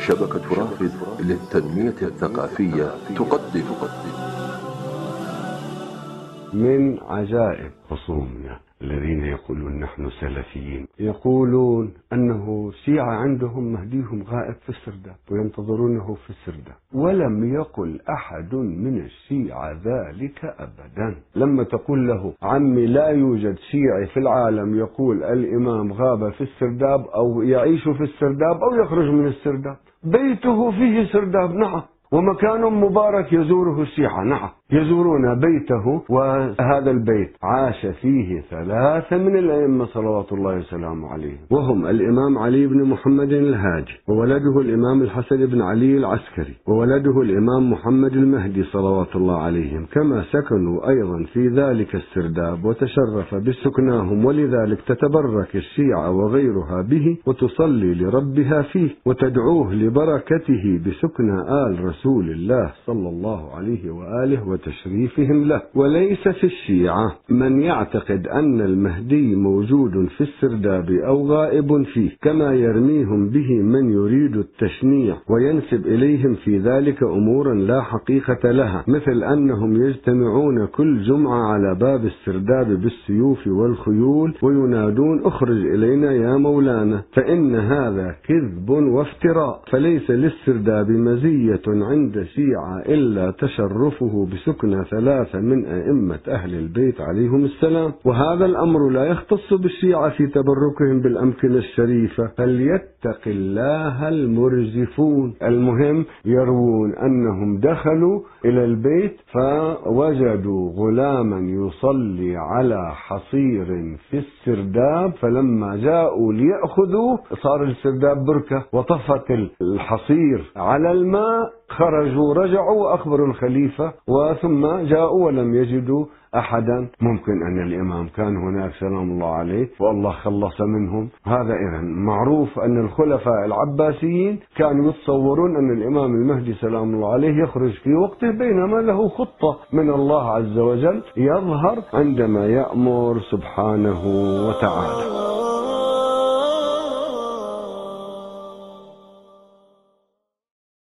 شبكة رافد للتنمية الثقافية تقدم من عجائب خصومنا الذين يقولون نحن سلفيين، يقولون أنه شيعة عندهم مهديهم غائب في السرداب وينتظرونه في السرداب، ولم يقل أحد من الشيعة ذلك أبدا. لما تقول له عمي لا يوجد شيعي في العالم يقول الإمام غاب في السرداب أو يعيش في السرداب أو يخرج من السرداب، بيته فيه سرداب نعم، ومكان مبارك يزوره الشيعة نعم، يزورون بيته، وهذا البيت عاش فيه 3 من الأئمة صلوات الله وسلامه عليهم، وهم الإمام علي بن محمد الهاجي، وولده الإمام الحسن بن علي العسكري، وولده الإمام محمد المهدي صلوات الله عليهم، كما سكنوا أيضا في ذلك السرداب وتشرف بسكناهم، ولذلك تتبرك الشيعة وغيرها به وتصلي لربها فيه وتدعوه لبركته بسكن آل رسول الله صلى الله عليه وآله وتشريفهم له. وليس في الشيعة من يعتقد أن المهدي موجود في السرداب أو غائب فيه، كما يرميهم به من يريد التشنيع وينسب إليهم في ذلك أمورا لا حقيقة لها، مثل أنهم يجتمعون كل جمعة على باب السرداب بالسيوف والخيول وينادون اخرج إلينا يا مولانا، فإن هذا كذب وافتراء. فليس للسرداب مزية عند الشيعة إلا تشرفه بسكن 3 من أئمة أهل البيت عليهم السلام، وهذا الأمر لا يختص بالشيعة في تبركهم بالأمكنة الشريفة، فليتق الله المرجفون. المهم يروون أنهم دخلوا إلى البيت فوجدوا غلاما يصلي على حصير في السرداب، فلما جاءوا ليأخذوه صار السرداب بركة وطفت الحصير على الماء، خرجوا رجعوا وأخبروا الخليفة، وثم جاءوا ولم يجدوا أحدا. ممكن أن الإمام كان هناك سلام الله عليه والله خلص منهم. هذا إذن معروف أن الخلفاء العباسيين كانوا يتصورون أن الإمام المهدي سلام الله عليه يخرج في وقته، بينما له خطة من الله عز وجل يظهر عندما يأمر سبحانه وتعالى.